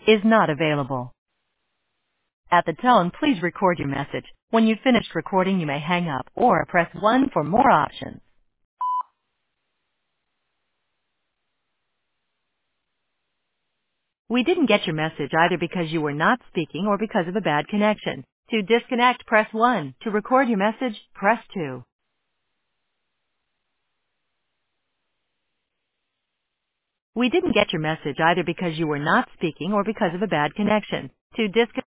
is not available. At the tone, please record your message. When you've finished recording, you may hang up or press 1 for more options. We didn't get your message either because you were not speaking or because of a bad connection. To disconnect, press 1. To record your message, press 2. We didn't get your message either because you were not speaking or because of a bad connection. To disconnect,